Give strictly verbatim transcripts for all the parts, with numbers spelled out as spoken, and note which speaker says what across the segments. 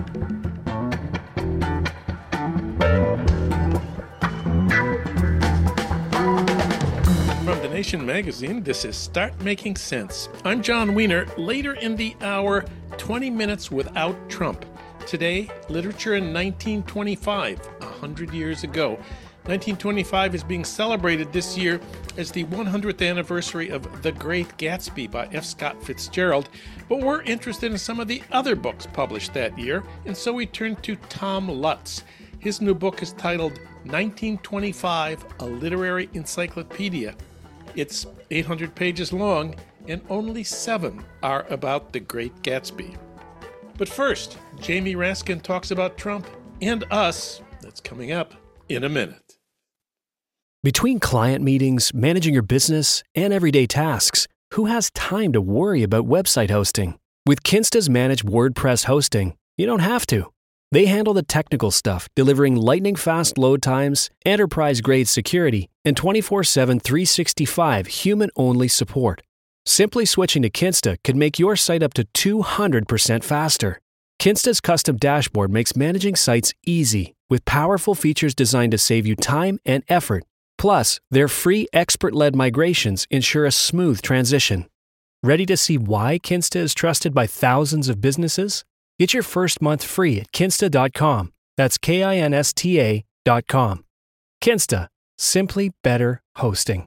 Speaker 1: From The Nation magazine, this is Start Making Sense. I'm John Wiener. Later in the hour, twenty minutes without Trump. Today, literature in nineteen twenty-five, one hundred years ago. nineteen twenty-five is being celebrated this year as the one hundredth anniversary of The Great Gatsby by F. Scott Fitzgerald, but we're interested in some of the other books published that year, and so we turn to Tom Lutz. His new book is titled nineteen twenty-five, A Literary Encyclopedia. It's eight hundred pages long, and only seven are about The Great Gatsby. But first, Jamie Raskin talks about Trump and us. That's coming up in a minute.
Speaker 2: Between client meetings, managing your business, and everyday tasks, who has time to worry about website hosting? With Kinsta's managed WordPress hosting, you don't have to. They handle the technical stuff, delivering lightning-fast load times, enterprise-grade security, and twenty-four seven, three sixty-five human-only support. Simply switching to Kinsta could make your site up to two hundred percent faster. Kinsta's custom dashboard makes managing sites easy, with powerful features designed to save you time and effort. Plus, their free expert-led migrations ensure a smooth transition. Ready to see why Kinsta is trusted by thousands of businesses? Get your first month free at kinsta dot com. That's K I N S T A dot com. Kinsta. Simply better hosting.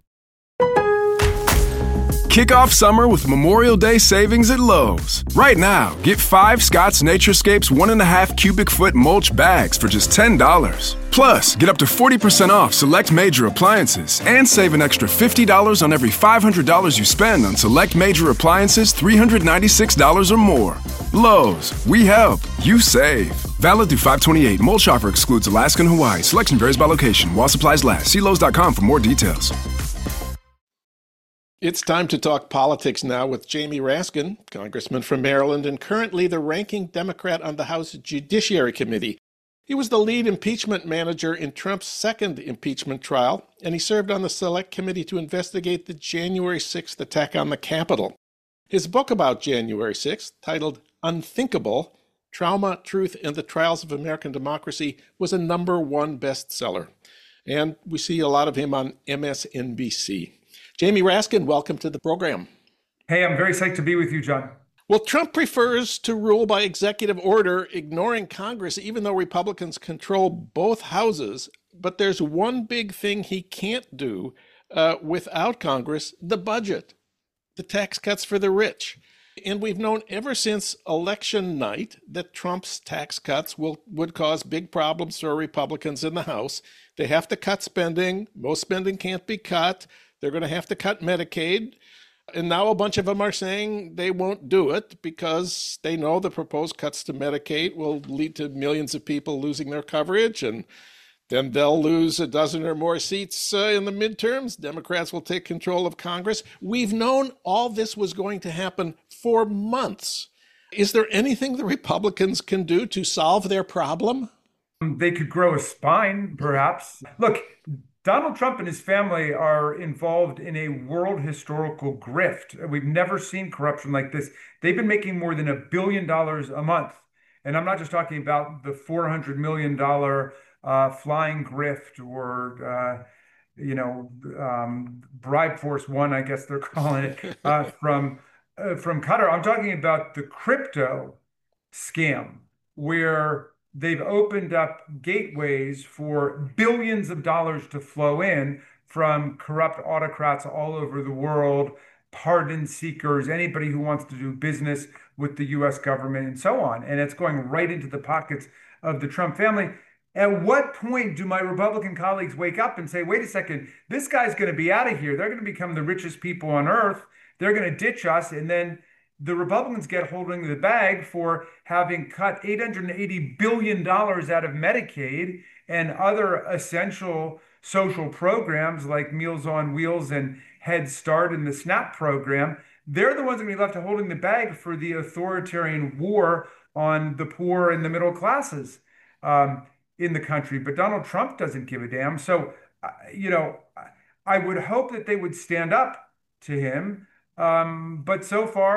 Speaker 3: Kick off summer with Memorial Day savings at Lowe's. Right now, get five Scott's Naturescapes one and a half cubic foot mulch bags for just ten dollars. Plus, get up to forty percent off select major appliances and save an extra fifty dollars on every five hundred dollars you spend on select major appliances three hundred ninety-six dollars or more. Lowe's, we help, you save. Valid through five twenty-eight. Mulch offer excludes Alaska and Hawaii. Selection varies by location. While supplies last. See Lowe's dot com for more details.
Speaker 1: It's time to talk politics now with Jamie Raskin, congressman from Maryland and currently the ranking Democrat on the House Judiciary Committee. He was the lead impeachment manager in Trump's second impeachment trial, and he served on the Select Committee to investigate the January sixth attack on the Capitol. His book about January sixth, titled Unthinkable: Trauma, Truth, and the Trials of American Democracy, was a number one bestseller. And we see a lot of him on M S N B C. Jamie Raskin, welcome to the program.
Speaker 4: Hey, I'm very psyched to be with you, John.
Speaker 1: Well, Trump prefers to rule by executive order, ignoring Congress, even though Republicans control both houses. But there's one big thing he can't do uh, without Congress: the budget, the tax cuts for the rich. And we've known ever since election night that Trump's tax cuts will would cause big problems for Republicans in the House. They have to cut spending. Most spending can't be cut. They're going to have to cut Medicaid. And now a bunch of them are saying they won't do it because they know the proposed cuts to Medicaid will lead to millions of people losing their coverage. And then they'll lose a dozen or more seats uh, in the midterms. Democrats will take control of Congress. We've known all this was going to happen for months. Is there anything the Republicans can do to solve their problem?
Speaker 4: They could grow a spine, perhaps. Look, Donald Trump and his family are involved in a world historical grift. We've never seen corruption like this. They've been making more than a billion dollars a month. And I'm not just talking about the four hundred million dollars uh, flying grift or, uh, you know, um, Bribe Force One, I guess they're calling it, uh, from, uh, from Qatar. I'm talking about the crypto scam where they've opened up gateways for billions of dollars to flow in from corrupt autocrats all over the world, pardon seekers, anybody who wants to do business with the U S government and so on. And it's going right into the pockets of the Trump family. At what point do my Republican colleagues wake up and say, wait a second, this guy's going to be out of here. They're going to become the richest people on earth. They're going to ditch us. And then the Republicans get holding the bag for having cut eight hundred eighty billion dollars out of Medicaid and other essential social programs like Meals on Wheels and Head Start and the SNAP program. They're the ones that are left holding the bag for the authoritarian war on the poor and the middle classes um, in the country. But Donald Trump doesn't give a damn. So, uh, you know, I would hope that they would stand up to him. Um, but so far,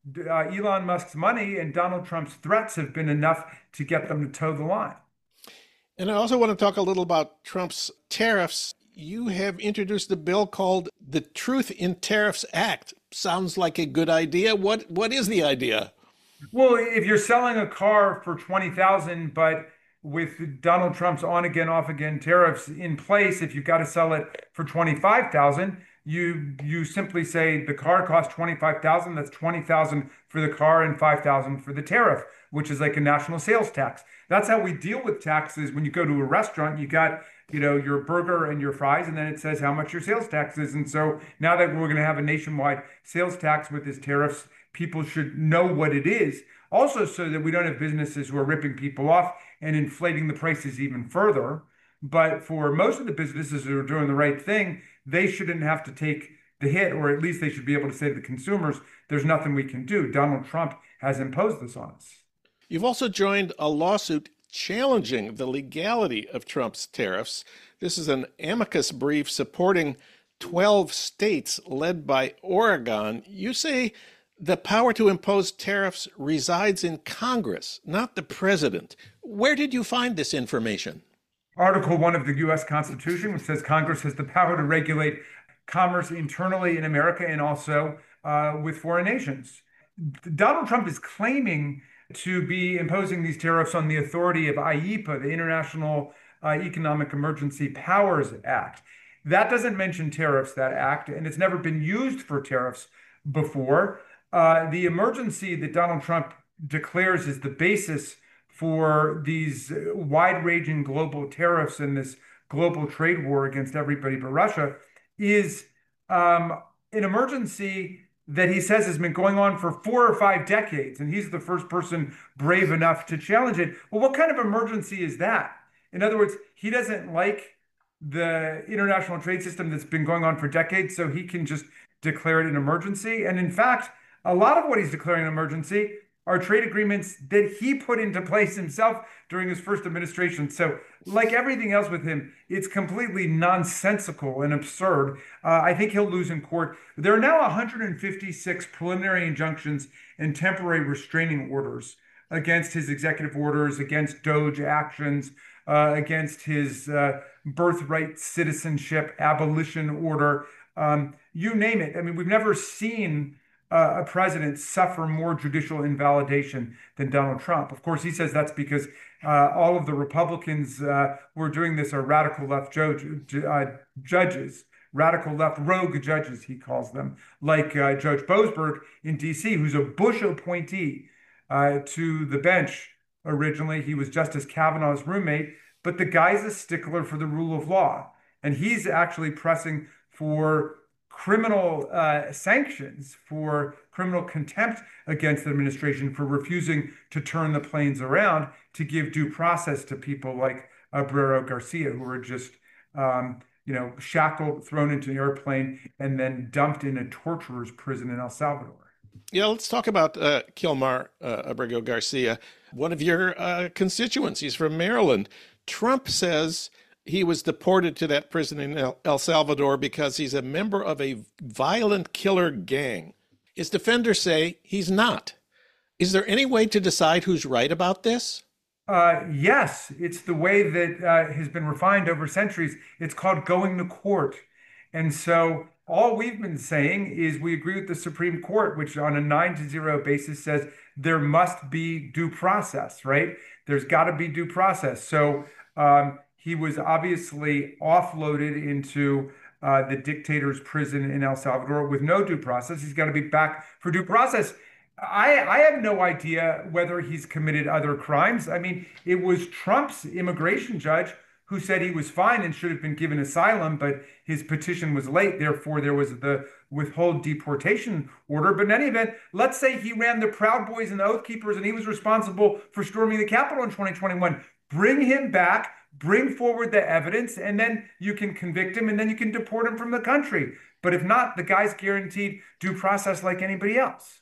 Speaker 4: uh, Elon Musk's money and Donald Trump's threats have been enough to get them to toe the line.
Speaker 1: And I also want to talk a little about Trump's tariffs. You have introduced a bill called the Truth in Tariffs Act. Sounds like a good idea. What what is the idea?
Speaker 4: Well, if you're selling a car for twenty thousand dollars, but with Donald Trump's on again, off again tariffs in place, if you've got to sell it for twenty-five thousand dollars, you you simply say the car costs twenty-five thousand dollars, that's twenty thousand dollars for the car and five thousand dollars for the tariff, which is like a national sales tax. That's how we deal with taxes. When you go to a restaurant, you got, you know, your burger and your fries, and then it says how much your sales tax is. And so now that we're going to have a nationwide sales tax with these tariffs, people should know what it is. Also, so that we don't have businesses who are ripping people off and inflating the prices even further. But for most of the businesses who are doing the right thing, they shouldn't have to take the hit, or at least they should be able to say to the consumers, there's nothing we can do. Donald Trump has imposed this on us.
Speaker 1: You've also joined a lawsuit challenging the legality of Trump's tariffs. This is an amicus brief supporting twelve states led by Oregon. You say the power to impose tariffs resides in Congress, not the president. Where did you find this information?
Speaker 4: Article one of the U S Constitution, which says Congress has the power to regulate commerce internally in America and also uh, with foreign nations. Donald Trump is claiming to be imposing these tariffs on the authority of I E P A, the International uh, Economic Emergency Powers Act. That doesn't mention tariffs, that act, and it's never been used for tariffs before. Uh, the emergency that Donald Trump declares is the basis for these wide-ranging global tariffs and this global trade war against everybody but Russia is um, an emergency that he says has been going on for four or five decades, and he's the first person brave enough to challenge it. Well, what kind of emergency is that? In other words, he doesn't like the international trade system that's been going on for decades, so he can just declare it an emergency. And in fact, a lot of what he's declaring an emergency are trade agreements that he put into place himself during his first administration. So like everything else with him, it's completely nonsensical and absurd. Uh, I think he'll lose in court. There are now one hundred fifty-six preliminary injunctions and temporary restraining orders against his executive orders, against DOGE actions, uh, against his uh, birthright citizenship abolition order, um, you name it. I mean, we've never seen Uh, a president suffer more judicial invalidation than Donald Trump. Of course, he says that's because uh, all of the Republicans uh, who are doing this are radical left judge, uh, judges, radical left rogue judges, he calls them, like uh, Judge Boasberg in D C, who's a Bush appointee uh, to the bench. Originally, he was Justice Kavanaugh's roommate, but the guy's a stickler for the rule of law. And he's actually pressing for criminal uh, sanctions, for criminal contempt against the administration for refusing to turn the planes around to give due process to people like Abreu Garcia, who were just, um, you know, shackled, thrown into an airplane, and then dumped in a torturer's prison in El Salvador.
Speaker 1: Yeah, let's talk about uh, Kilmar uh, Abreu Garcia, one of your uh, constituents. He's from Maryland. Trump says he was deported to that prison in El Salvador because he's a member of a violent killer gang. His defenders say he's not. Is there any way to decide who's right about this?
Speaker 4: Uh, yes, it's the way that uh, has been refined over centuries. It's called going to court. And so all we've been saying is we agree with the Supreme Court, which on a nine to zero basis says there must be due process, right? There's got to be due process. So um, he was obviously offloaded into uh, the dictator's prison in El Salvador with no due process. He's got to be back for due process. I, I have no idea whether he's committed other crimes. I mean, it was Trump's immigration judge who said he was fine and should have been given asylum, but his petition was late. Therefore, there was the withhold deportation order. But in any event, let's say he ran the Proud Boys and the Oath Keepers and he was responsible for storming the Capitol in twenty twenty-one. Bring him back, bring forward the evidence, and then you can convict him and then you can deport him from the country. But if not, the guy's guaranteed due process like anybody else.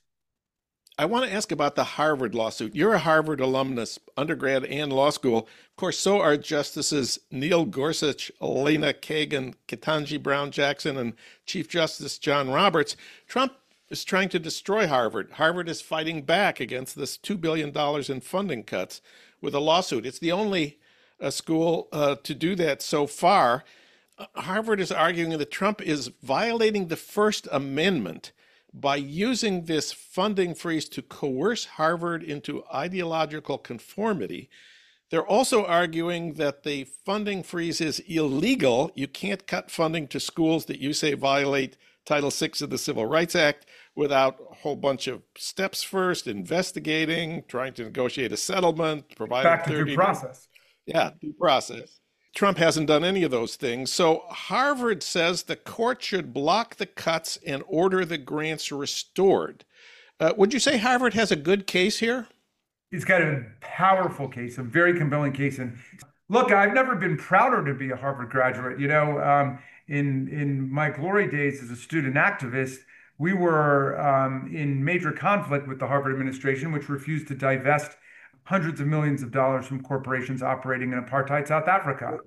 Speaker 1: I want to ask about the Harvard lawsuit. You're a Harvard alumnus, undergrad and law school. Of course, so are Justices Neil Gorsuch, Elena Kagan, Ketanji Brown Jackson, and Chief Justice John Roberts. Trump is trying to destroy Harvard. Harvard is fighting back against this two billion dollars in funding cuts with a lawsuit. It's the only uh, school uh, to do that so far. Uh, Harvard is arguing that Trump is violating the First Amendment by using this funding freeze to coerce Harvard into ideological conformity. They're also arguing that the funding freeze is illegal. You can't cut funding to schools that you say violate Title six of the Civil Rights Act without a whole bunch of steps first, investigating, trying to negotiate a settlement, providing
Speaker 4: back to due process.
Speaker 1: Yeah, due process. Trump hasn't done any of those things. So Harvard says the court should block the cuts and order the grants restored. Uh, would you say Harvard has a good case here?
Speaker 4: It's got a powerful case, a very compelling case. And look, I've never been prouder to be a Harvard graduate. You know, um, in in my glory days as a student activist, we were um, in major conflict with the Harvard administration, which refused to divest hundreds of millions of dollars from corporations operating in apartheid South Africa.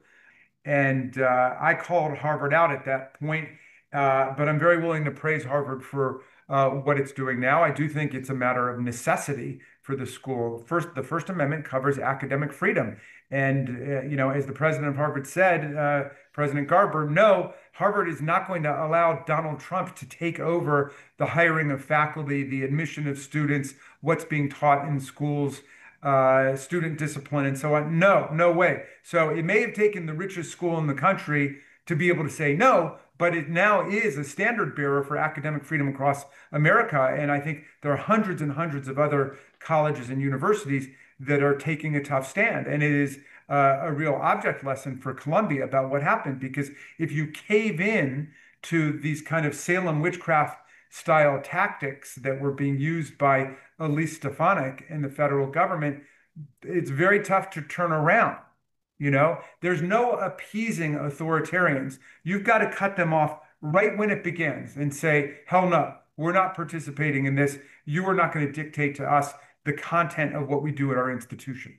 Speaker 4: And uh, I called Harvard out at that point, uh, but I'm very willing to praise Harvard for uh, what it's doing now. I do think it's a matter of necessity for the school. First, the First Amendment covers academic freedom. And, uh, you know, as the president of Harvard said, uh, President Garber, no, Harvard is not going to allow Donald Trump to take over the hiring of faculty, the admission of students, what's being taught in schools, uh, student discipline, and so on. No, no way. So it may have taken the richest school in the country to be able to say no, but it now is a standard bearer for academic freedom across America. And I think there are hundreds and hundreds of other colleges and universities that are taking a tough stand. And it is uh, a real object lesson for Columbia about what happened, because if you cave in to these kind of Salem witchcraft style tactics that were being used by Elise Stefanik and the federal government, it's very tough to turn around. You know, there's no appeasing authoritarians. You've got to cut them off right when it begins and say, hell no, we're not participating in this. You are not going to dictate to us the content of what we do at our institution.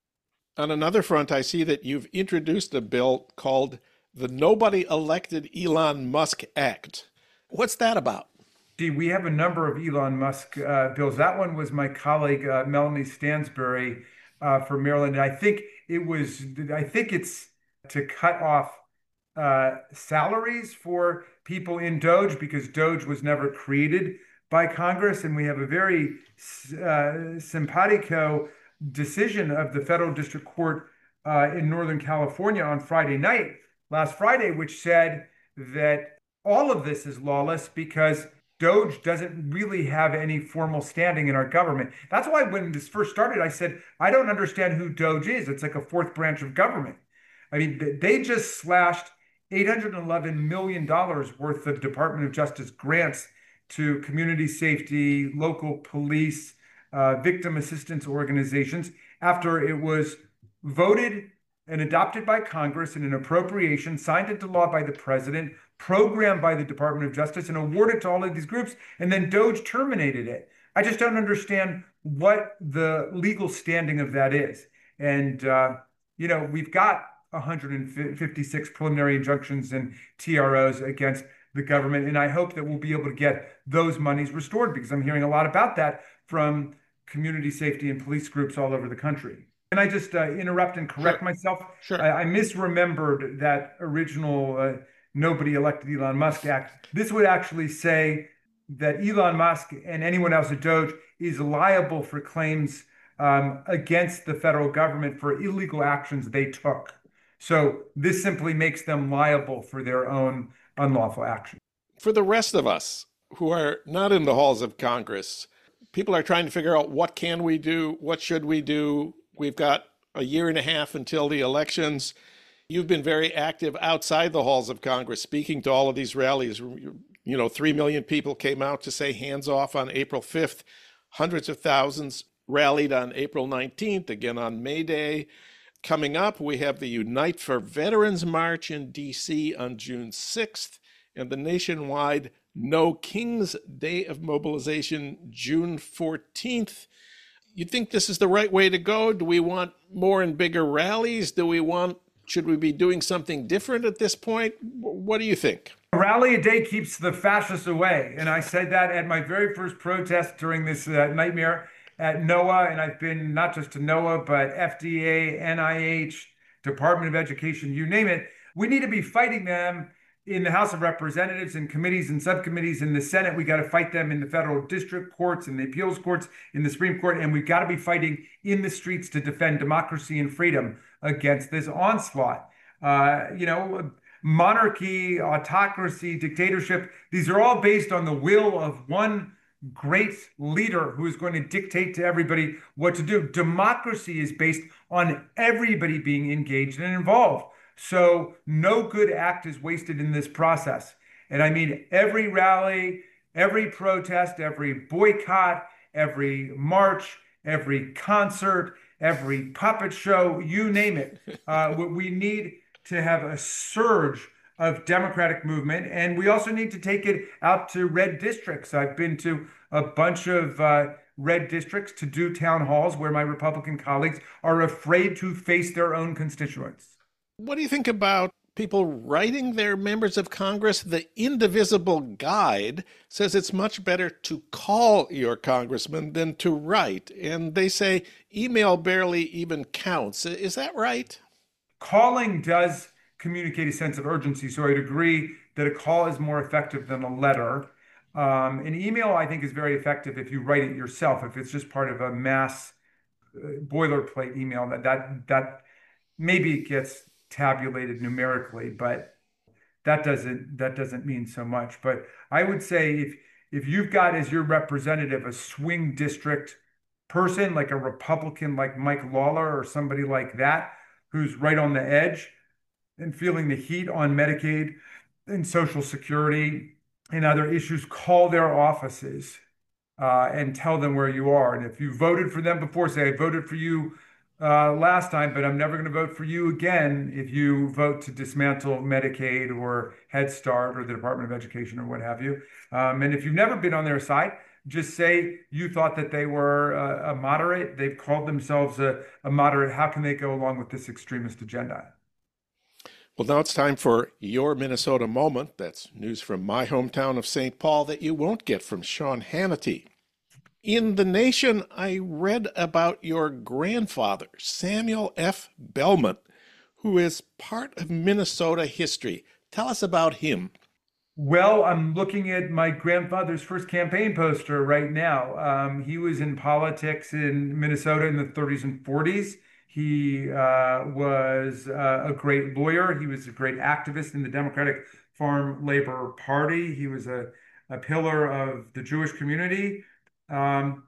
Speaker 1: On another front, I see that you've introduced a bill called the Nobody Elected Elon Musk Act. What's that about?
Speaker 4: Gee, we have a number of Elon Musk uh, bills. That one was my colleague, uh, Melanie Stansbury uh, from Maryland. And I think it was, I think it's to cut off uh, salaries for people in Doge, because Doge was never created by Congress. And we have a very uh, simpatico decision of the federal district court uh, in Northern California on Friday night, last Friday, which said that all of this is lawless because Doge doesn't really have any formal standing in our government. That's why when this first started, I said, I don't understand who Doge is. It's like a fourth branch of government. I mean, they just slashed eight hundred eleven million dollars worth of Department of Justice grants to community safety, local police, uh, victim assistance organizations after it was voted and adopted by Congress in an appropriation, signed into law by the president, programmed by the Department of Justice, and awarded to all of these groups. And then Doge terminated it. I just don't understand what the legal standing of that is. And, uh, you know, we've got one hundred fifty-six preliminary injunctions and T R Os against the government. And I hope that we'll be able to get those monies restored, because I'm hearing a lot about that from community safety and police groups all over the country. Can I just uh, interrupt and correct
Speaker 1: Sure.
Speaker 4: myself?
Speaker 1: Sure.
Speaker 4: I, I misremembered that original uh, Nobody Elected Elon Musk Act. This would actually say that Elon Musk and anyone else at Doge is liable for claims um, against the federal government for illegal actions they took. So this simply makes them liable for their own unlawful action.
Speaker 1: For the rest of us who are not in the halls of Congress, people are trying to figure out what can we do, what should we do. We've got a year and a half until the elections. You've been very active outside the halls of Congress, speaking to all of these rallies. You know, three million people came out to say hands off on April fifth. Hundreds of thousands rallied on April nineteenth, again on May Day. Coming up, we have the Unite for Veterans March in D C on June sixth, and the nationwide No Kings Day of Mobilization, June fourteenth. You think this is the right way to go? Do we want more and bigger rallies? Do we want, should we be doing something different at this point? What do you think?
Speaker 4: A rally a day keeps the fascists away. And I said that at my very first protest during this uh, nightmare at NOAA. And I've been not just to NOAA, but F D A, N I H, Department of Education, you name it. We need to be fighting them in the House of Representatives and committees and subcommittees in the Senate. We got to fight them in the federal district courts, in the appeals courts, in the Supreme Court. And we've got to be fighting in the streets to defend democracy and freedom against this onslaught. Uh, you know, monarchy, autocracy, dictatorship, these are all based on the will of one great leader who is going to dictate to everybody what to do. Democracy is based on everybody being engaged and involved. So no good act is wasted in this process. And I mean, every rally, every protest, every boycott, every march, every concert, every puppet show, you name it. Uh, we need to have a surge of democratic movement. And we also need to take it out to red districts. I've been to a bunch of uh, red districts to do town halls where my Republican colleagues are afraid to face their own constituents.
Speaker 1: What do you think about people writing their members of Congress? The Indivisible Guide says it's much better to call your congressman than to write. And they say email barely even counts. Is that right?
Speaker 4: Calling does communicate a sense of urgency. So I'd agree that a call is more effective than a letter. Um, an email, I think, is very effective if you write it yourself. If it's just part of a mass uh, boilerplate email, that that that maybe it gets tabulated numerically, but that doesn't that doesn't mean so much. But I would say if if you've got as your representative a swing district person, like a Republican like Mike Lawler or somebody like that, who's right on the edge and feeling the heat on Medicaid and Social Security and other issues, call their offices uh, and tell them where you are. And if you voted for them before, say, I voted for you uh, last time, but I'm never going to vote for you again if you vote to dismantle Medicaid or Head Start or the Department of Education or what have you. Um, and if you've never been on their side, just say you thought that they were a, a moderate. They've called themselves a, a moderate. How can they go along with this extremist agenda?
Speaker 1: Well, now it's time for Your Minnesota Moment. That's news from my hometown of Saint Paul that you won't get from Sean Hannity. In The Nation, I read about your grandfather, Samuel F. Belmont, who is part of Minnesota history. Tell us about him.
Speaker 4: Well, I'm looking at my grandfather's first campaign poster right now. Um, he was in politics in Minnesota in the thirties and forties. He uh, was uh, a great lawyer. He was a great activist in the Democratic Farm Labor Party. He was a, a pillar of the Jewish community. Um,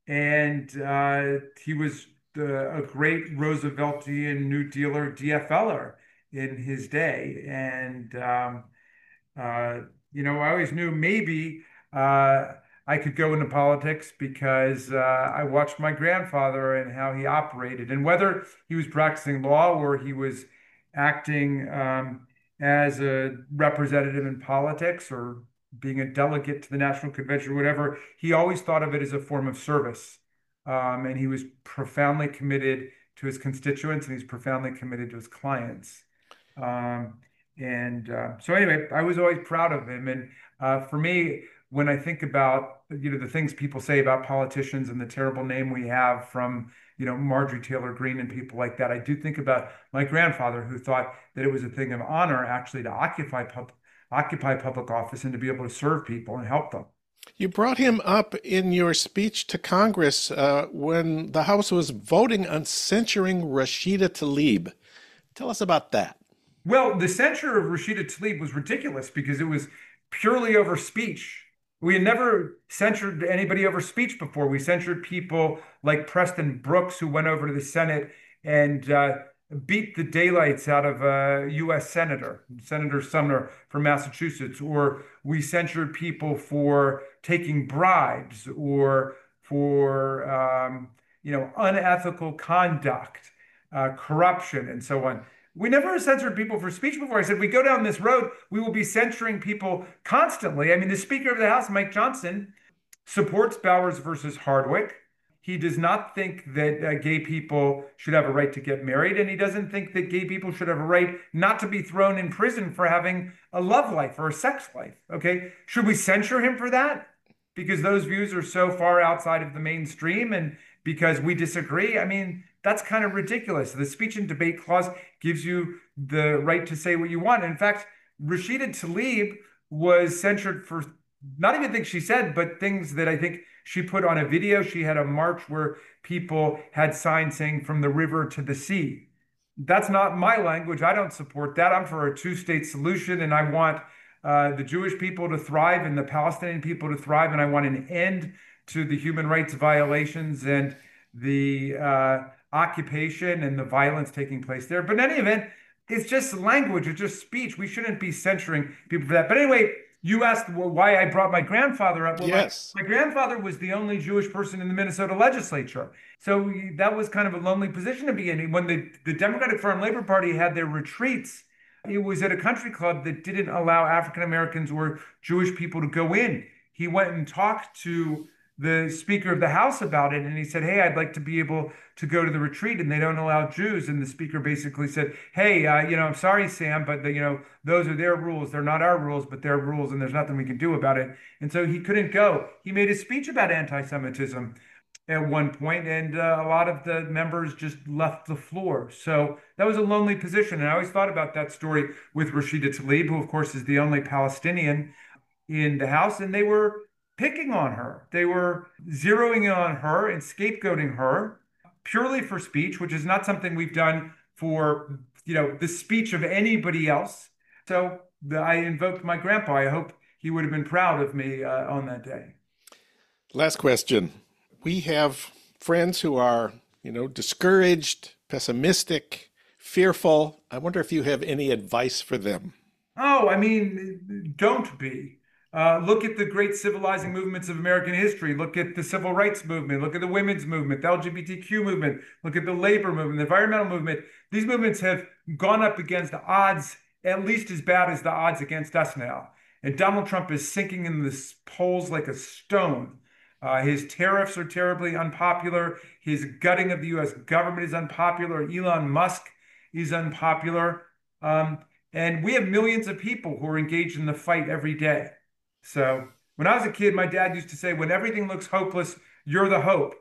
Speaker 4: and uh, he was the, a great Rooseveltian New Dealer D F L er in his day. And, um, uh, you know, I always knew maybe uh, I could go into politics because uh, I watched my grandfather and how he operated, and whether he was practicing law or he was acting um, as a representative in politics or being a delegate to the National Convention or whatever, he always thought of it as a form of service. Um, and he was profoundly committed to his constituents, and he's profoundly committed to his clients. Um, and uh, so anyway, I was always proud of him. And uh, for me, when I think about, you know, the things people say about politicians and the terrible name we have from, you know, Marjorie Taylor Greene and people like that, I do think about my grandfather, who thought that it was a thing of honor actually to occupy pub occupy public office and to be able to serve people and help them.
Speaker 1: You brought him up in your speech to Congress uh, when the House was voting on censuring Rashida Tlaib. Tell us about that.
Speaker 4: Well, the censure of Rashida Tlaib was ridiculous because it was purely over speech. We had never censured anybody over speech before. We censured people like Preston Brooks, who went over to the Senate and uh, beat the daylights out of a U S senator, Senator Sumner from Massachusetts. Or we censured people for taking bribes or for um, you know, unethical conduct, uh, corruption, and so on. We never censored people for speech before. I said, we go down this road, we will be censoring people constantly. I mean, the Speaker of the House, Mike Johnson, supports Bowers versus Hardwick. He does not think that uh, gay people should have a right to get married, and he doesn't think that gay people should have a right not to be thrown in prison for having a love life or a sex life. Okay, should we censure him for that? Because those views are so far outside of the mainstream and because we disagree? I mean, that's kind of ridiculous. The speech and debate clause gives you the right to say what you want. In fact, Rashida Tlaib was censured for not even things she said, but things that I think she put on a video. She had a march where people had signs saying from the river to the sea. That's not my language. I don't support that. I'm for a two-state solution, and I want uh, the Jewish people to thrive and the Palestinian people to thrive, and I want an end to the human rights violations and the uh, occupation and the violence taking place there. But in any event, it's just language, it's just speech. We shouldn't be censoring people for that. But anyway, you asked why I brought my grandfather up. Well,
Speaker 1: yes.
Speaker 4: My, my grandfather was the only Jewish person in the Minnesota legislature. So that was kind of a lonely position to be in. When the, the Democratic Farm Labor Party had their retreats, it was at a country club that didn't allow African Americans or Jewish people to go in. He went and talked to the Speaker of the House about it, and he said, hey, I'd like to be able to go to the retreat, and they don't allow Jews. And the Speaker basically said, hey, uh, you know, I'm sorry, Sam, but the, you know, those are their rules. They're not our rules, but their rules, and there's nothing we can do about it. And so he couldn't go. He made a speech about anti-Semitism at one point, and uh, a lot of the members just left the floor. So that was a lonely position. And I always thought about that story with Rashida Tlaib, who, of course, is the only Palestinian in the House, and they were picking on her. They were zeroing in on her and scapegoating her purely for speech, which is not something we've done for, you know, the speech of anybody else. So the, I invoked my grandpa. I hope he would have been proud of me uh, on that day.
Speaker 1: Last question. We have friends who are, you know, discouraged, pessimistic, fearful. I wonder if you have any advice for them.
Speaker 4: Oh, I mean, don't be. Uh, look at the great civilizing movements of American history. Look at the civil rights movement. Look at the women's movement, the L G B T Q movement. Look at the labor movement, the environmental movement. These movements have gone up against odds at least as bad as the odds against us now. And Donald Trump is sinking in the polls like a stone. Uh, his tariffs are terribly unpopular. His gutting of the U S government is unpopular. Elon Musk is unpopular. Um, and we have millions of people who are engaged in the fight every day. So when I was a kid, my dad used to say, when everything looks hopeless, you're the hope.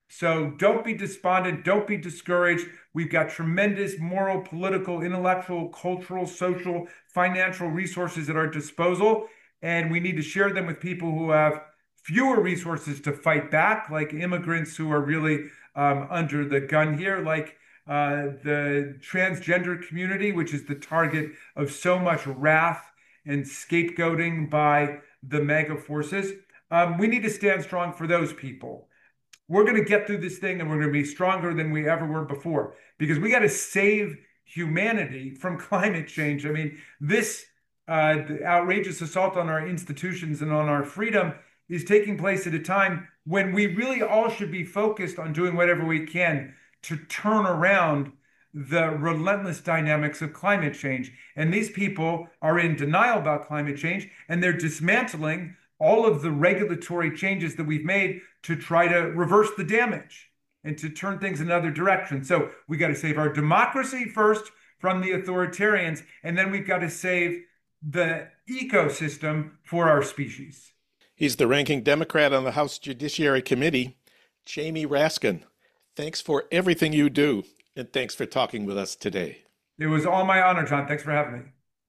Speaker 4: So don't be despondent. Don't be discouraged. We've got tremendous moral, political, intellectual, cultural, social, financial resources at our disposal. And we need to share them with people who have fewer resources to fight back, like immigrants who are really um, under the gun here, like uh, the transgender community, which is the target of so much wrath and scapegoating by the mega forces. Um, we need to stand strong for those people. We're going to get through this thing, and we're going to be stronger than we ever were before, because we got to save humanity from climate change. I mean, this uh, outrageous assault on our institutions and on our freedom is taking place at a time when we really all should be focused on doing whatever we can to turn around the relentless dynamics of climate change. And these people are in denial about climate change, and they're dismantling all of the regulatory changes that we've made to try to reverse the damage and to turn things another direction. So we got to save our democracy first from the authoritarians, and then we've got to save the ecosystem for our species.
Speaker 1: He's the ranking Democrat on the House Judiciary Committee, Jamie Raskin. Thanks for everything you do. And thanks for talking with us today.
Speaker 4: It was all my honor, John. Thanks for having me.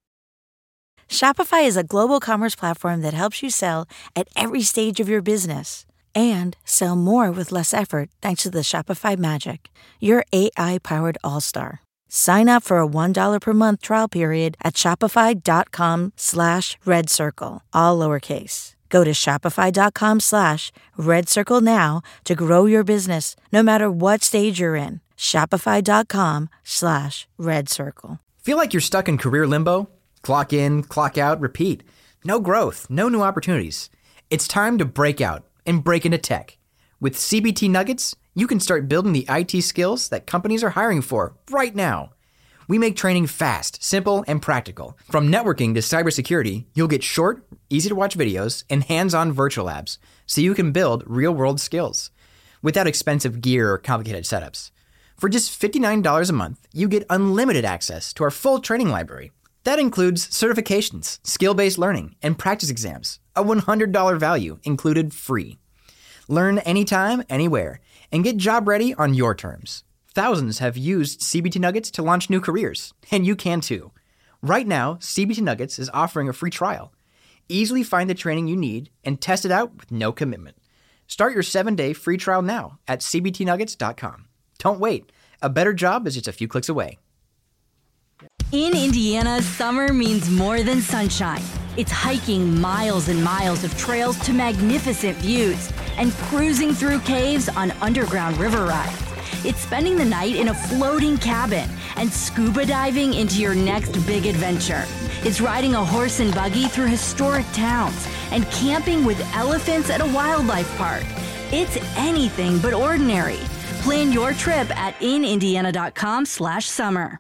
Speaker 5: Shopify is a global commerce platform that helps you sell at every stage of your business and sell more with less effort thanks to the Shopify Magic, your A I-powered all-star. Sign up for a one dollar per month trial period at shopify.com slash red circle, all lowercase. Go to shopify.com slash red circle now to grow your business no matter what stage you're in. Shopify.com slash red circle.
Speaker 6: Feel like you're stuck in career limbo? Clock in, clock out, repeat. No growth, no new opportunities. It's time to break out and break into tech. With C B T Nuggets, you can start building the I T skills that companies are hiring for right now. We make training fast, simple, and practical. From networking to cybersecurity, you'll get short, easy-to-watch videos and hands-on virtual labs so you can build real-world skills. without expensive gear or complicated setups. For just fifty-nine dollars a month, you get unlimited access to our full training library. That includes certifications, skill-based learning, and practice exams, a one hundred dollars value included free. Learn anytime, anywhere, and get job ready on your terms. Thousands have used C B T Nuggets to launch new careers, and you can too. Right now, C B T Nuggets is offering a free trial. Easily find the training you need and test it out with no commitment. Start your seven-day free trial now at c b t nuggets dot com. Don't wait. A better job is just a few clicks away.
Speaker 7: In Indiana, summer means more than sunshine. It's hiking miles and miles of trails to magnificent views and cruising through caves on underground river rides. It's spending the night in a floating cabin and scuba diving into your next big adventure. It's riding a horse and buggy through historic towns and camping with elephants at a wildlife park. It's anything but ordinary. Plan your trip at in indiana dot com slash summer.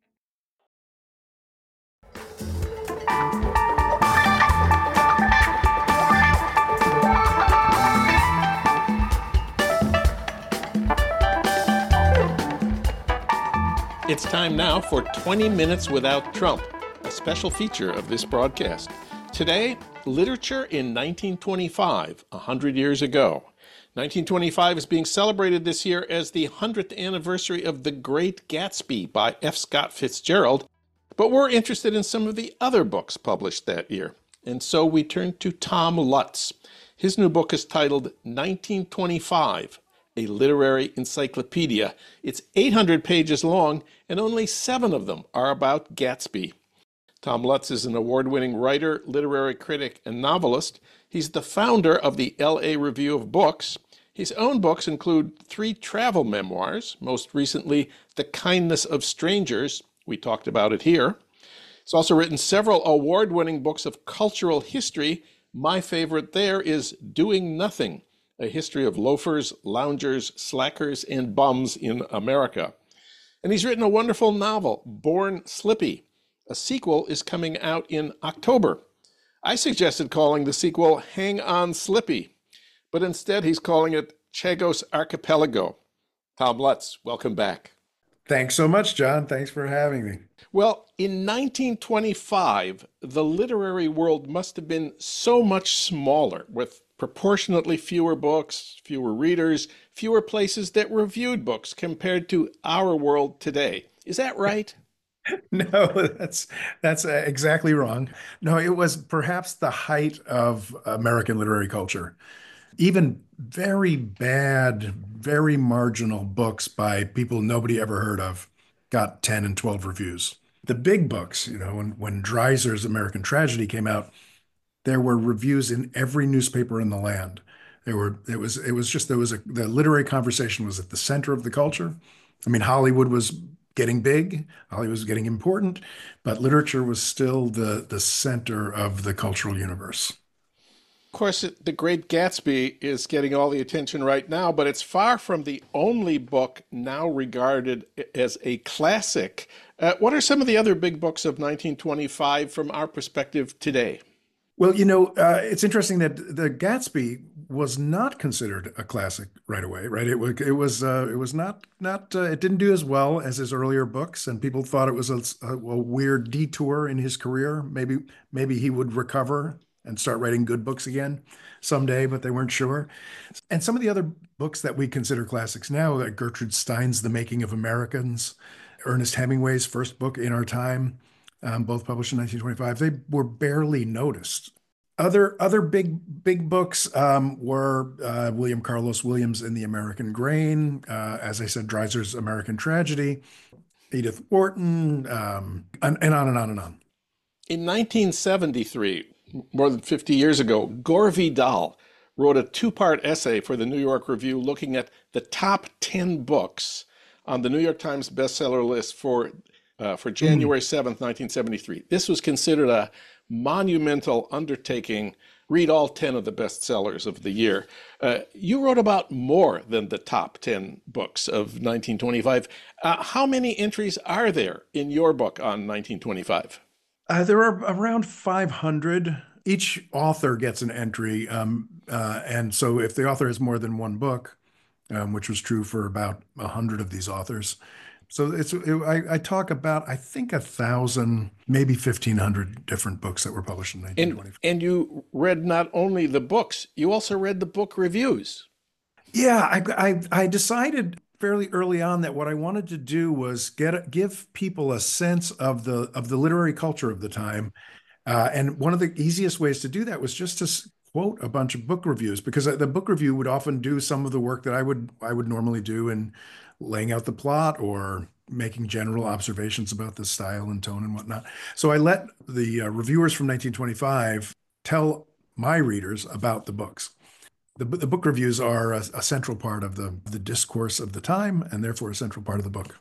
Speaker 1: It's time now for twenty minutes Without Trump, a special feature of this broadcast. Today, literature in nineteen twenty-five, one hundred years ago. nineteen twenty-five is being celebrated this year as the one hundredth anniversary of The Great Gatsby by F. Scott Fitzgerald, but we're interested in some of the other books published that year. And so we turn to Tom Lutz. His new book is titled nineteen twenty-five, A Literary Encyclopedia. It's eight hundred pages long, and only seven of them are about Gatsby. Tom Lutz is an award-winning writer, literary critic, and novelist. He's the founder of the L A Review of Books. His own books include three travel memoirs, most recently The Kindness of Strangers. We talked about it here. He's also written several award-winning books of cultural history. My favorite there is Doing Nothing, A History of Loafers, Loungers, Slackers, and Bums in America. And he's written a wonderful novel, Born Slippy. A sequel is coming out in October. I suggested calling the sequel Hang On Slippy, but instead he's calling it Chagos Archipelago. Tom Lutz, welcome back.
Speaker 8: Thanks so much, John. Thanks for having me.
Speaker 1: Well, in nineteen twenty-five, the literary world must have been so much smaller, with proportionately fewer books, fewer readers, fewer places that reviewed books compared to our world today. Is that right?
Speaker 8: No, that's that's uh, exactly wrong. No, it was perhaps the height of American literary culture. Even very bad, very marginal books by people nobody ever heard of got ten and twelve reviews. The big books, you know, when, when Dreiser's American Tragedy came out, there were reviews in every newspaper in the land. There were, it was, it was just, there was a, the literary conversation was at the center of the culture. I mean, Hollywood was getting big, Hollywood was getting important, but literature was still the, the center of the cultural universe.
Speaker 1: Of course, The Great Gatsby is getting all the attention right now, but it's far from the only book now regarded as a classic. Uh, what are some of the other big books of nineteen twenty-five from our perspective today?
Speaker 8: Well, you know, uh, it's interesting that The Gatsby was not considered a classic right away, right? It was, it was, uh, it was not, not, uh, it didn't do as well as his earlier books, and people thought it was a, a, a weird detour in his career. Maybe, maybe he would recover and start writing good books again someday, but they weren't sure. And some of the other books that we consider classics now, like Gertrude Stein's The Making of Americans, Ernest Hemingway's first book, In Our Time, um, both published in nineteen twenty-five, they were barely noticed. Other other big big books um, were uh, William Carlos Williams in The American Grain, uh, as I said, Dreiser's American Tragedy, Edith Wharton, um, and, and on and on and on.
Speaker 1: In nineteen seventy-three, more than fifty years ago, Gore Vidal wrote a two-part essay for the New York Review looking at the top ten books on the New York Times bestseller list for uh, for January seventh, nineteen seventy-three. This was considered a monumental undertaking. Read all ten of the bestsellers of the year. Uh, you wrote about more than the top ten books of nineteen twenty-five. Uh, how many entries are there in your book on nineteen twenty-five?
Speaker 8: Uh, there are around five hundred. Each author gets an entry. Um, uh, and so if the author has more than one book, um, which was true for about a hundred of these authors. So it's it, I, I talk about I think a thousand, maybe fifteen hundred different books that were published in nineteen twenty-five.
Speaker 1: And, and you read not only the books, you also read the book reviews.
Speaker 8: Yeah, I, I I decided fairly early on that what I wanted to do was get give people a sense of the of the literary culture of the time, uh, and one of the easiest ways to do that was just to quote a bunch of book reviews, because the book review would often do some of the work that I would I would normally do in laying out the plot or making general observations about the style and tone and whatnot. So I let the uh, reviewers from nineteen twenty-five tell my readers about the books. The, the book reviews are a, a central part of the, the discourse of the time, and therefore a central part of the book.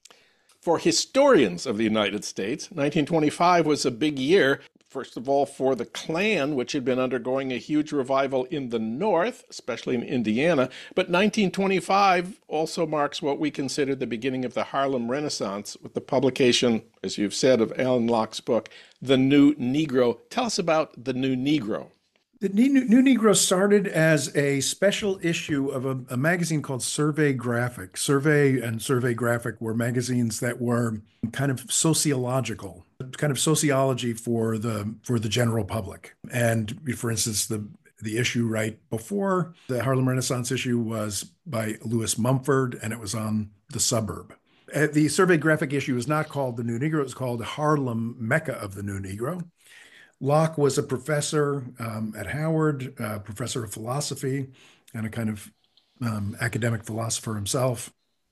Speaker 1: For historians of the United States, nineteen twenty-five was a big year. First of all, for the Klan, which had been undergoing a huge revival in the North, especially in Indiana. But nineteen twenty-five also marks what we consider the beginning of the Harlem Renaissance with the publication, as you've said, of Alan Locke's book, The New Negro. Tell us about The New Negro.
Speaker 8: The New, New Negro started as a special issue of a, a magazine called Survey Graphic. Survey and Survey Graphic were magazines that were kind of sociological, kind of sociology for the for the general public. And for instance, the the issue right before the Harlem Renaissance issue was by Lewis Mumford, and it was on the suburb. Uh, The Survey Graphic issue was not called The New Negro, it was called Harlem Mecca of the New Negro. Locke was a professor um, at Howard, uh, professor of philosophy, and a kind of um, academic philosopher himself.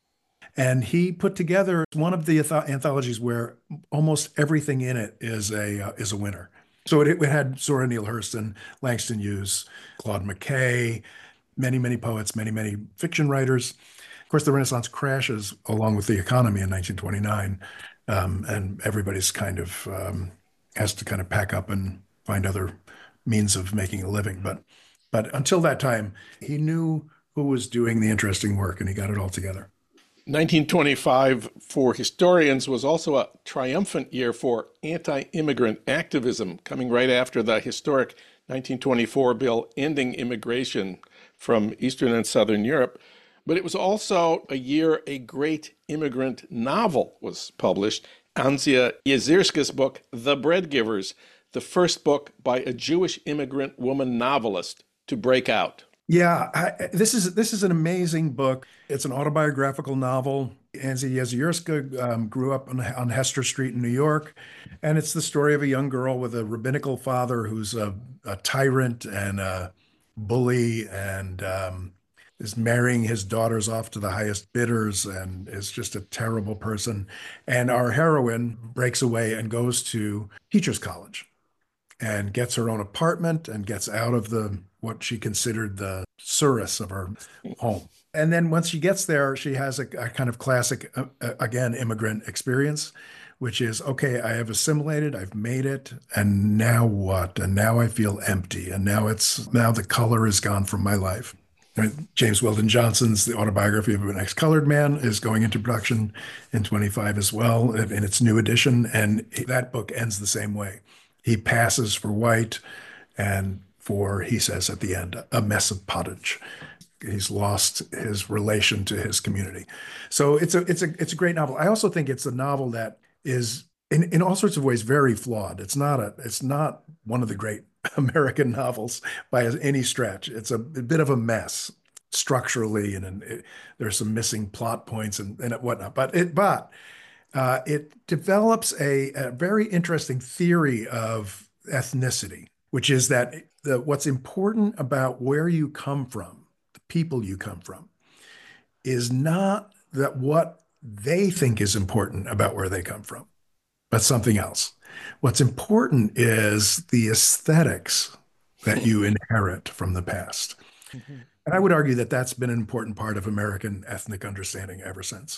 Speaker 8: And he put together one of the anthologies where almost everything in it is a uh, is a winner. So it, it had Zora Neale Hurston, Langston Hughes, Claude McKay, many, many poets, many, many fiction writers. Of course, the Renaissance crashes along with the economy in nineteen twenty-nine, um, and everybody's kind of um, has to kind of pack up and find other means of making a living. But but until that time, he knew who was doing the interesting work, and he got it all together.
Speaker 1: nineteen twenty-five for historians was also a triumphant year for anti-immigrant activism, coming right after the historic nineteen twenty-four bill ending immigration from Eastern and Southern Europe. But it was also a year a great immigrant novel was published, Anzia Yezierska's book, The Bread Givers, the first book by a Jewish immigrant woman novelist to break out.
Speaker 8: Yeah, I, this is this is an amazing book. It's an autobiographical novel. Anzia Yezierska um, grew up on, on Hester Street in New York, and it's the story of a young girl with a rabbinical father who's a, a tyrant and a bully, and um, is marrying his daughters off to the highest bidders, and is just a terrible person. And our heroine breaks away and goes to teachers' college, and gets her own apartment and gets out of the what she considered the surus of her home. And then once she gets there, she has a, a kind of classic, uh, again, immigrant experience, which is, okay, I have assimilated, I've made it, and now what? And now I feel empty, and now it's now the color is gone from my life. Right? James Weldon Johnson's The Autobiography of an Ex-Colored Man is going into production in twenty-five as well, in its new edition, and that book ends the same way. He passes for white, and for, he says at the end, a mess of pottage. He's lost his relation to his community. So it's a it's a it's a great novel. I also think it's a novel that is in, in all sorts of ways very flawed. It's not a it's not one of the great American novels by any stretch. It's a, a bit of a mess structurally, and, and it, there's some missing plot points and, and whatnot. But it but uh, it develops a, a very interesting theory of ethnicity, which is that the, what's important about where you come from, the people you come from, is not that what they think is important about where they come from, but something else. What's important is the aesthetics that you inherit from the past. Mm-hmm. And I would argue that that's been an important part of American ethnic understanding ever since.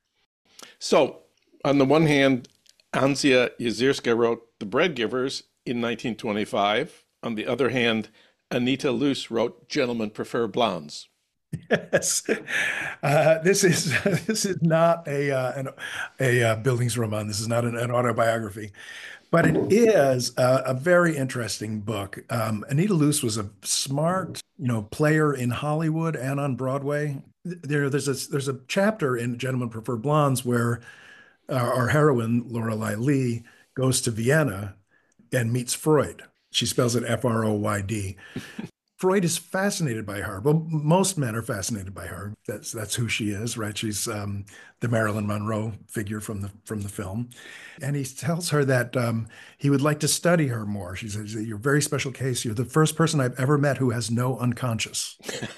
Speaker 1: So, on the one hand, Anzia Yezierska wrote The Bread Givers in nineteen twenty-five. On the other hand, Anita Luce wrote Gentlemen Prefer Blondes.
Speaker 8: Yes, uh, this is this is not a uh, an, a uh, Bildungsroman. This is not an, an autobiography, but it is a, a very interesting book. Um, Anita Loos was a smart, you know, player in Hollywood and on Broadway. There, there's a there's a chapter in Gentlemen Prefer Blondes where our, our heroine Lorelei Lee goes to Vienna and meets Freud. She spells it F R O Y D. Freud is fascinated by her. Well, most men are fascinated by her. That's that's who she is, right? She's um, the Marilyn Monroe figure from the from the film, and he tells her that um, he would like to study her more. She says, "You're a very special case. You're the first person I've ever met who has no unconscious."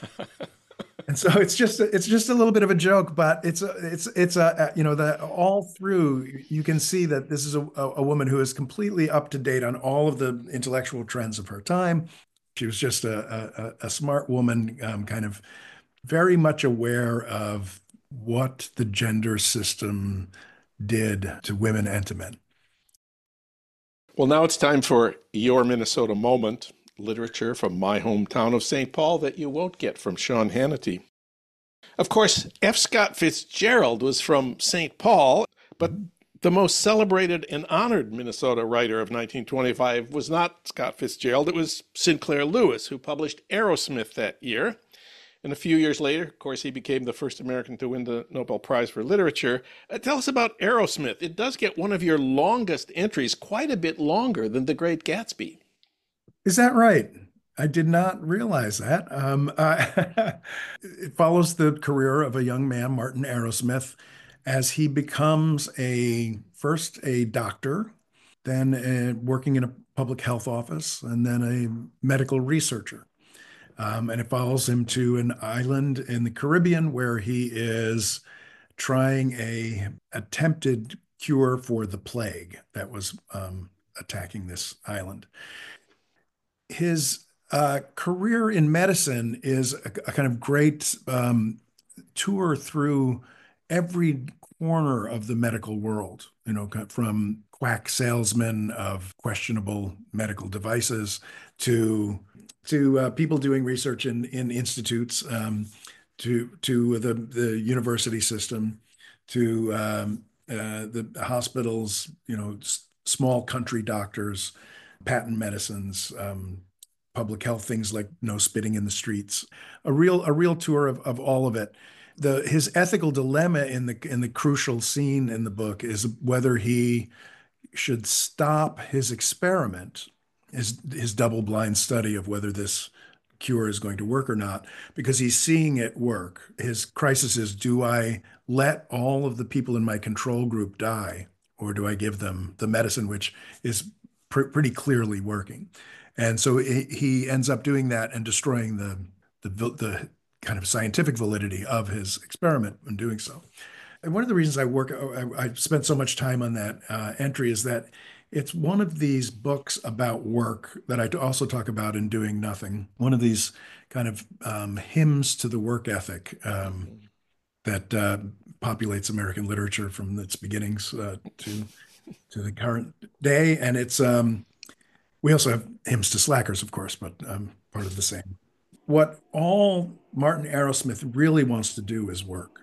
Speaker 8: And so it's just it's just a little bit of a joke, but it's a, it's it's a you know that all through you can see that this is a, a woman who is completely up to date on all of the intellectual trends of her time. She was just a, a, a smart woman, um, kind of very much aware of what the gender system did to women and to men.
Speaker 1: Well, now it's time for Your Minnesota Moment, literature from my hometown of Saint Paul that you won't get from Sean Hannity. Of course, F. Scott Fitzgerald was from Saint Paul, but the most celebrated and honored Minnesota writer of nineteen twenty-five was not Scott Fitzgerald. It was Sinclair Lewis, who published Arrowsmith that year. And a few years later, of course, he became the first American to win the Nobel Prize for Literature. Uh, tell us about Arrowsmith. It does get one of your longest entries, quite a bit longer than The Great Gatsby.
Speaker 8: Is that right? I did not realize that. Um, uh, it follows the career of a young man, Martin Arrowsmith, as he becomes a first a doctor, then a, working in a public health office, and then a medical researcher. Um, and it follows him to an island in the Caribbean where he is trying a attempted cure for the plague that was um, attacking this island. His uh, career in medicine is a, a kind of great um, tour through every corner of the medical world, you know, from quack salesmen of questionable medical devices to to uh, people doing research in in institutes, um, to to the the university system, to um, uh, the hospitals, you know, s- small country doctors, patent medicines, um, public health things like no spitting in the streets. A real a real tour of of all of it. The his ethical dilemma in the in the crucial scene in the book is whether he should stop his experiment, his his double-blind study of whether this cure is going to work or not, because he's seeing it work. His crisis is, do I let all of the people in my control group die, or do I give them the medicine which is pr- pretty clearly working? And so he, he ends up doing that and destroying the the the kind of scientific validity of his experiment in doing so. And one of the reasons I work, I, I spent so much time on that uh, entry is that it's one of these books about work that I also talk about in Doing Nothing. One of these kind of um, hymns to the work ethic um, that uh, populates American literature from its beginnings uh, to to the current day. And it's um, we also have hymns to slackers, of course, but um, part of the same. What all Martin Arrowsmith really wants to do is work.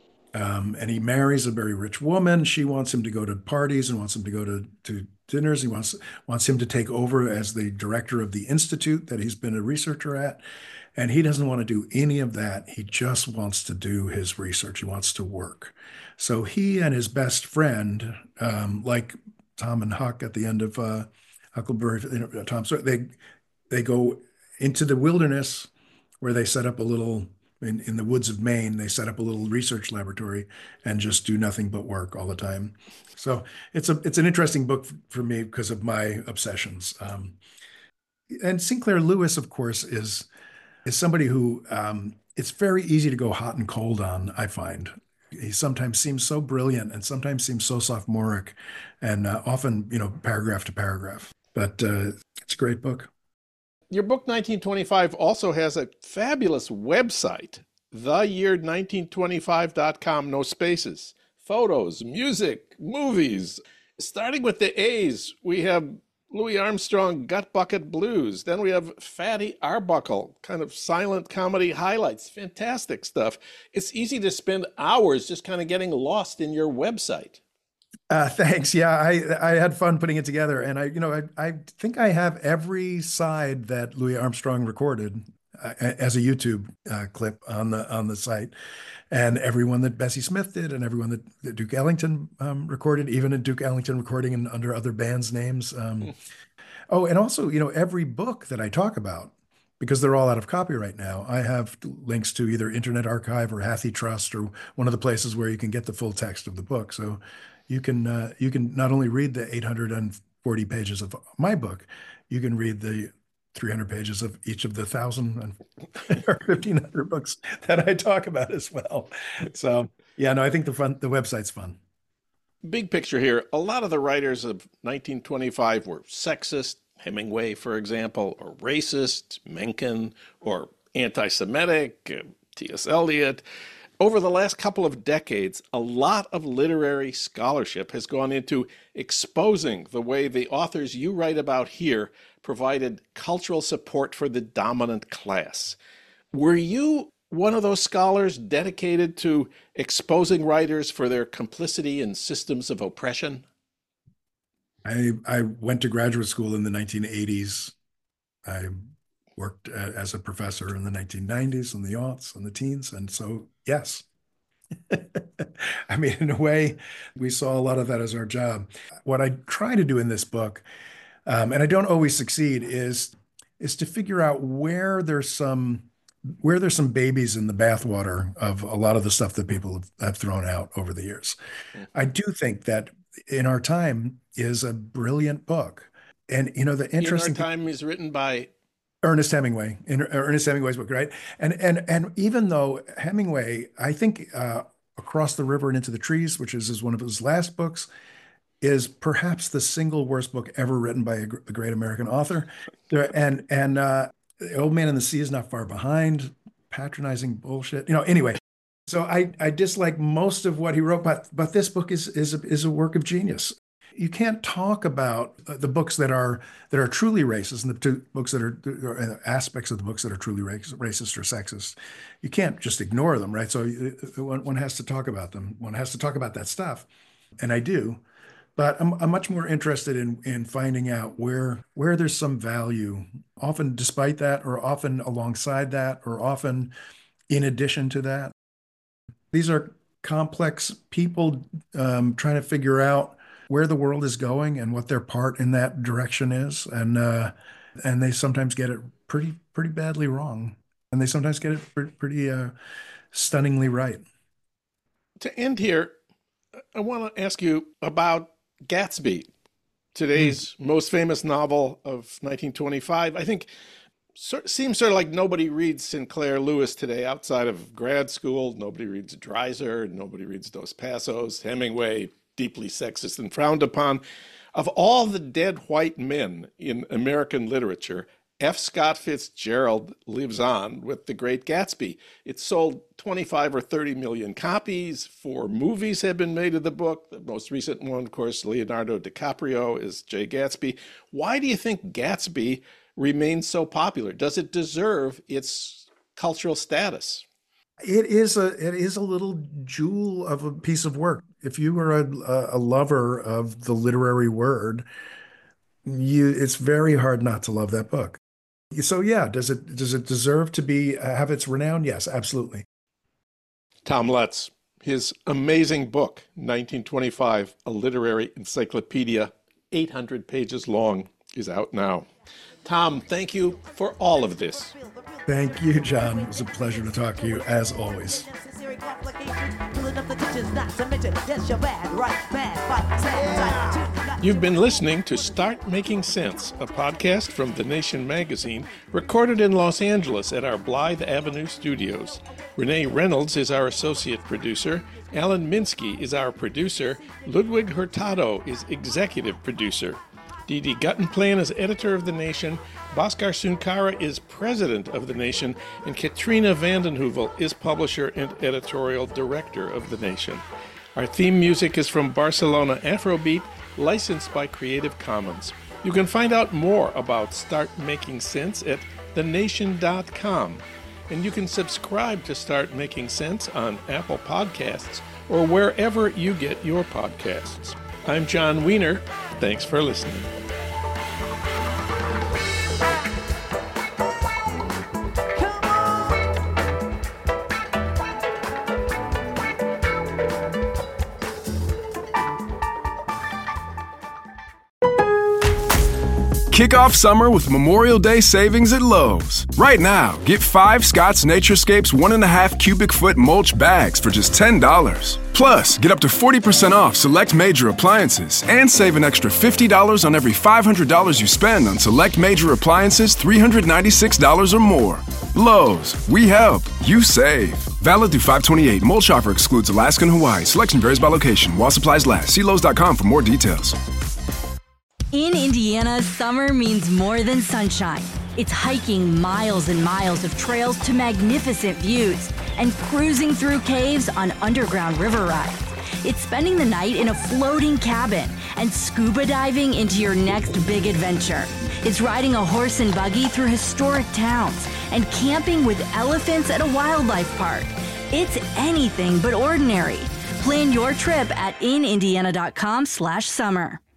Speaker 8: Um, and he marries a very rich woman. She wants him to go to parties and wants him to go to, to dinners. He wants, wants him to take over as the director of the institute that he's been a researcher at. And he doesn't want to do any of that. He just wants to do his research. He wants to work. So he and his best friend, um, like Tom and Huck at the end of uh, Huckleberry, you know, Tom Sawyer, they, they go into the wilderness where they set up a little, in, in the woods of Maine, they set up a little research laboratory and just do nothing but work all the time. So it's a it's an interesting book for me because of my obsessions. Um, and Sinclair Lewis, of course, is is somebody who um, it's very easy to go hot and cold on, I find. He sometimes seems so brilliant and sometimes seems so sophomoric and uh, often, you know, paragraph to paragraph. But uh, it's a great book.
Speaker 1: Your book, nineteen twenty-five, also has a fabulous website, the year nineteen twenty-five dot com, no spaces. Photos, music, movies. Starting with the A's, we have Louis Armstrong, Gut Bucket Blues. Then we have Fatty Arbuckle, kind of silent comedy highlights. Fantastic stuff. It's easy to spend hours just kind of getting lost in your website.
Speaker 8: Uh, thanks. Yeah, I I had fun putting it together, and I, you know, I I think I have every side that Louis Armstrong recorded uh, as a YouTube uh, clip on the on the site, and everyone that Bessie Smith did, and everyone that, that Duke Ellington um, recorded, even in Duke Ellington recording and under other bands' names. Um, oh, and also, you know, every book that I talk about, because they're all out of copyright now, I have links to either Internet Archive or HathiTrust or one of the places where you can get the full text of the book. So you can uh, you can not only read the eight hundred forty pages of my book, you can read the three hundred pages of each of the one thousand or fifteen hundred books that I talk about as well. So yeah, no, I think the fun, the website's fun.
Speaker 1: Big picture here. A lot of the writers of nineteen twenty-five were sexist, Hemingway, for example, or racist, Mencken, or anti-Semitic, uh, T S Eliot. Over the last couple of decades, a lot of literary scholarship has gone into exposing the way the authors you write about here provided cultural support for the dominant class. Were you one of those scholars dedicated to exposing writers for their complicity in systems of oppression?
Speaker 8: I I went to graduate school in the nineteen eighties. I worked as a professor in the nineteen nineties and the aughts and the teens. And so, yes. I mean, in a way, we saw a lot of that as our job. What I try to do in this book, um, and I don't always succeed, is, is to figure out where there's some where there's some babies in the bathwater of a lot of the stuff that people have, have thrown out over the years. I do think that In Our Time is a brilliant book. And, you know, the interesting
Speaker 1: In Our Time is written by
Speaker 8: Ernest Hemingway, in Ernest Hemingway's book, right? And and and even though Hemingway, I think uh, Across the River and Into the Trees, which is, is one of his last books, is perhaps the single worst book ever written by a, a great American author. There, and and uh, The Old Man and the Sea is not far behind, patronizing bullshit. You know, anyway. So I I dislike most of what he wrote, but but this book is is a, is a work of genius. You can't talk about the books that are that are truly racist and the two books that are, are aspects of the books that are truly racist or sexist. You can't just ignore them, right? So one, one has to talk about them. One has to talk about that stuff, and I do. But I'm, I'm much more interested in in finding out where where there's some value, often despite that, or often alongside that, or often in addition to that. These are complex people um, trying to figure out where the world is going and what their part in that direction is, and uh, and they sometimes get it pretty pretty badly wrong, and they sometimes get it pretty, pretty uh, stunningly right. To
Speaker 1: end here, I want to ask you about Gatsby, today's mm. most famous novel of nineteen twenty-five. I think it seems sort of like nobody reads Sinclair Lewis today outside of grad school. Nobody reads Dreiser. Nobody reads Dos Passos, Hemingway, deeply sexist and frowned upon. Of all the dead white men in American literature, F. Scott Fitzgerald lives on with The Great Gatsby. It sold twenty-five or thirty million copies. Four movies have been made of the book. The most recent one, of course, Leonardo DiCaprio is Jay Gatsby. Why do you think Gatsby remains so popular? Does it deserve its cultural status?
Speaker 8: It is a it is a little jewel of a piece of work. If you are a, a lover of the literary word, you it's very hard not to love that book. So yeah, does it does it deserve to be have its renown? Yes, absolutely.
Speaker 1: Tom Lutz, his amazing book, nineteen twenty-five, A Literary Encyclopedia, eight hundred pages long, is out now. Tom, thank you for all of this.
Speaker 8: Thank you, John. It was a pleasure to talk to you, as always.
Speaker 1: You've been listening to Start Making Sense, a podcast from The Nation magazine, recorded in Los Angeles at our Blythe Avenue studios. Renee Reynolds is our associate producer. Alan Minsky is our producer. Ludwig Hurtado is executive producer. Didi Guttenplan is editor of The Nation, Bhaskar Sunkara is president of The Nation, and Katrina vanden Heuvel is publisher and editorial director of The Nation. Our theme music is from Barcelona Afrobeat, licensed by Creative Commons. You can find out more about Start Making Sense at the nation dot com. And you can subscribe to Start Making Sense on Apple Podcasts or wherever you get your podcasts. I'm John Wiener. Thanks for listening.
Speaker 3: Kick off summer with Memorial Day savings at Lowe's. Right now, get five Scott's Naturescapes one and a half cubic foot mulch bags for just ten dollars. Plus, get up to forty percent off select major appliances and save an extra fifty dollars on every five hundred dollars you spend on select major appliances three hundred ninety-six dollars or more. Lowe's, we help, you save. Valid through five twenty-eight. Mulch offer excludes Alaska and Hawaii. Selection varies by location. While supplies last. See Lowe's dot com for more details.
Speaker 7: In Indiana, summer means more than sunshine. It's hiking miles and miles of trails to magnificent views and cruising through caves on underground river rides. It's spending the night in a floating cabin and scuba diving into your next big adventure. It's riding a horse and buggy through historic towns and camping with elephants at a wildlife park. It's anything but ordinary. Plan your trip at in indiana dot com slash summer.